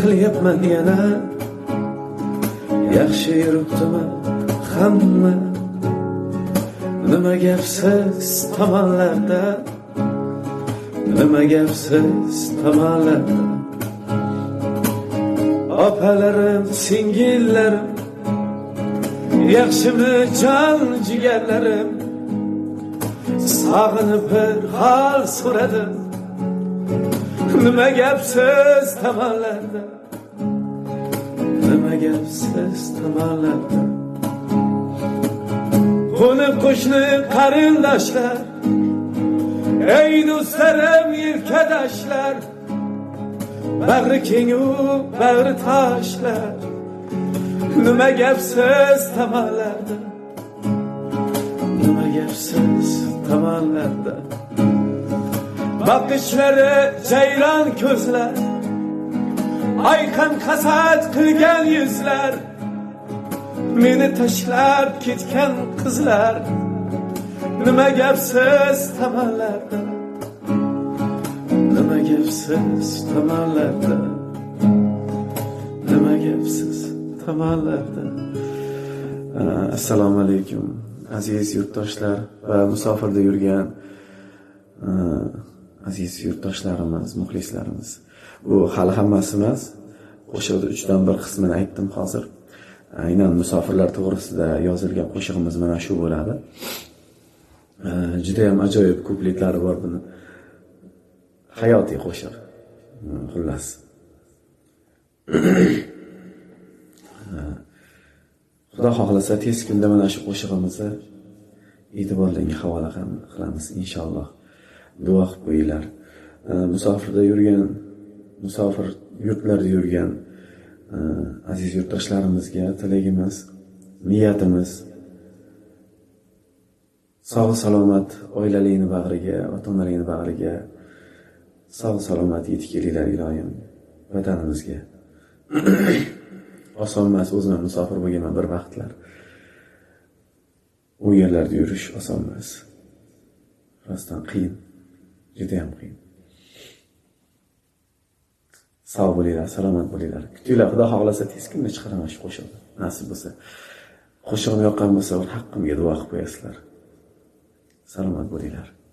qilyapman yana. Yaxshi yuribdimi hamma? Nima gapsiz tomonlarda? Nima gapsiz tomonlarda? Opalarim, singillarim, yaxshimi jon jigarlarim? Sog'inib bir hol so'radim. Nima gapsiz tomonlarda? Nima gapsiz tomonlarda? Qo'ni qo'shni qarindoshlar, ey do'stlarim, yelkadoshlar, bag'ri keng u bag'ri toshlar. Nima gapsiz tomonlarda? Nima gapsiz tomonlarda? Bakışları ceyran közler, aykan kasat qilgan yüzler, meni tashlab ketgan qizlar. Nima gapsiz tomonlarda? Nima gapsiz tomonlarda? Nima gapsiz tomonlarda? Assalomu alaykum aziz yurtdoshlar va musofirda yurgan aziz yurtdoshlarimiz, muxlislarimiz. Bu hali hammasi emas. Qo'shiqda 3dan 1 qismini aytdim hozir. Aynan musofirlar to'g'risida yozilgan qo'shig'imiz mana shu bo'ladi. Juda ham ajoyib kupliklari bor buni. Hayotiy qo'shiq. Xullas. Xudo xohlasa tez kunda mana shu qo'shig'imizni e'tiborlarga havola qilamiz inshaalloh. Duo qilib qo'yinglar. Musofirda yurgan, musofir yurtlarda yurgan aziz yurtdoshlarimizga tilagimiz, niyatimiz sog' salomat oilalarni bag'riga, ota-onalarni bag'riga sog' salomat yetib kelinglar iloyim vatanimizga. Oson emas, o'zim ham musofir bo'lganman bir vaqtlar. U yerlarda yurish oson emas. Rostdan qiyin. Juda ham qiyin. Sog' bo'linglar, salomat bo'linglar. Kutinglar, Xudo xohlasa tez kunda chiqaraman shu qo'shiqni. Nasib bo'lsa. Qo'shig'im yoqqan bo'lsa, haqqimga duo qilib qo'yasizlar. Salomat bo'linglar.